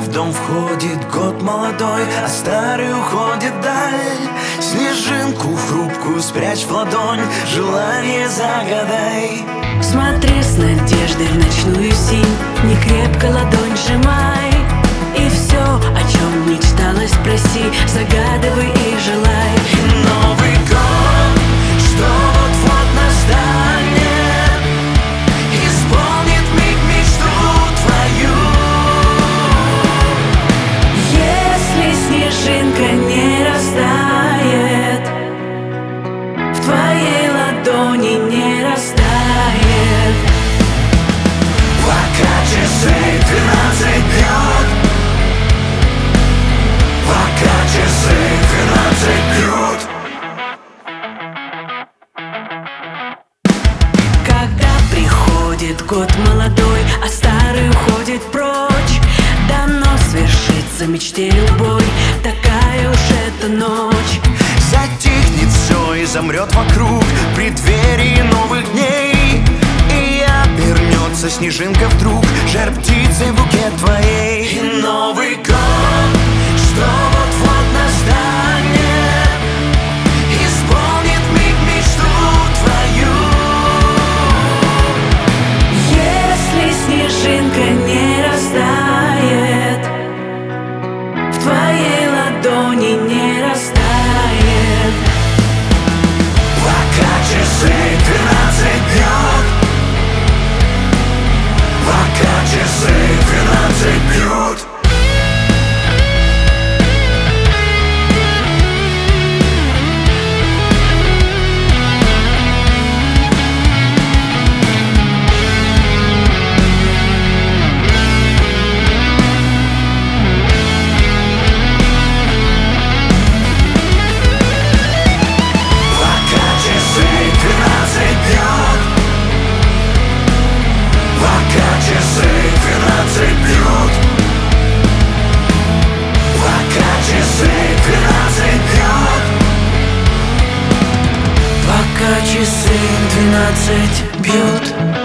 в дом входит год молодой, а старый уходит вдаль. Снежинку хрупкую спрячь в ладонь, желание загадай. Смотри с надеждой в ночную синь, не крепко ладонь сжимай. И все, о чем мечталось, проси, загадывай и желай. Новый год, что вот-вот настанет, исполнит миг мечту твою. Если снежинка не растает, в твоей ладони не растает. Пока часы 12 бьют, пока часы 12 бьют. Когда приходит год молодой, а старый уходит прочь, давно свершится мечте любой, такая уж эта ночь. Затихнет все и замрет вокруг в преддверии новых дней. И обернется снежинка вдруг жар птицей в букет твоей. И Новый год, что вот-вот настанет, исполнит миг мечту твою. Если снежинка не растает, в твоей ладони не растает. Пока часы 12 бьют, пока часы 12 бьют. Часы 12 бьют.